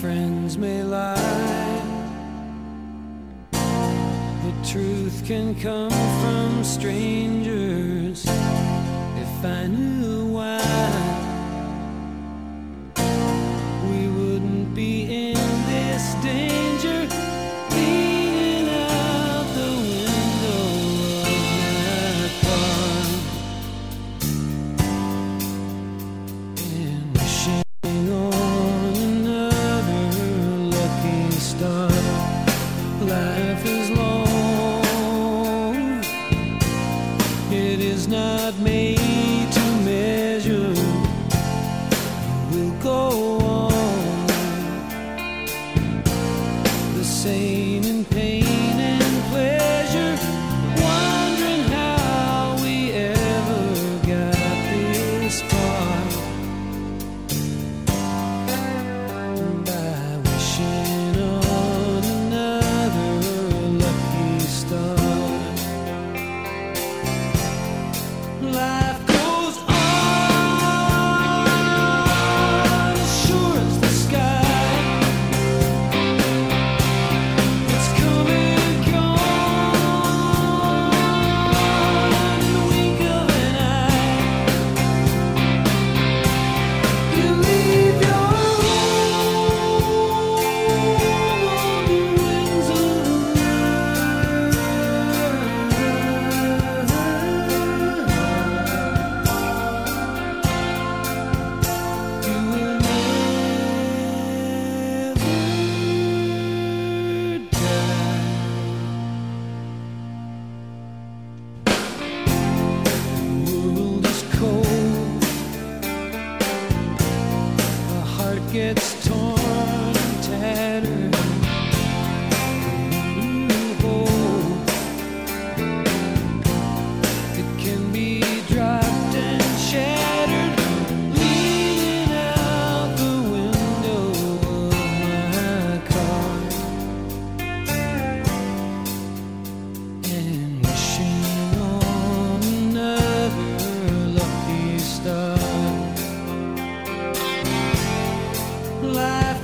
friends may lie, the truth can come from strangers. If I knew why, we wouldn't be in this danger. Leaning out the window of my car and wishing on another lucky star. Life is long, it is not made to measure. We'll go on the same in pain and pleasure, wondering how we ever got this far. By wishing on another lucky star. Life goes on as sure as the sky. It's come and gone in the wink of an eye. You leave your home on the wings of you will never die. The world is cold, the heart gets torn and tattered. New hope, it can be dropped and shattered. Leaning out the window of my car and wishing on another lucky star. Life